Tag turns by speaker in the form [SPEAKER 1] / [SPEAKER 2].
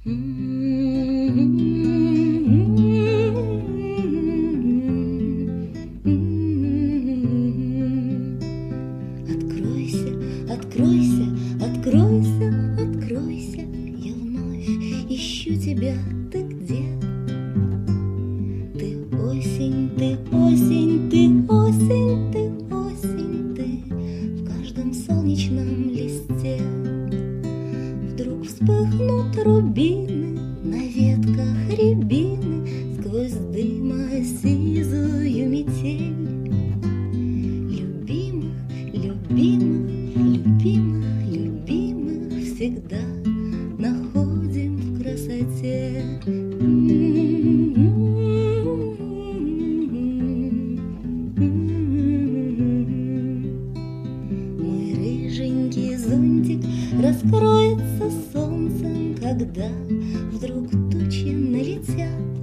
[SPEAKER 1] Откройся, откройся, откройся, откройся, я вновь ищу тебя, ты где? Ты осень, ты осень, ты осень, ты осень, ты в каждом солнечном листе. Вдруг вспыхнут рубины на ветках рябины сквозь дыма сизую метель. Любимых, любимых, любимых, любимых всегда находим в красоте. Мой рыженький зонтик раскроется солнцем, когда вдруг тучи налетят.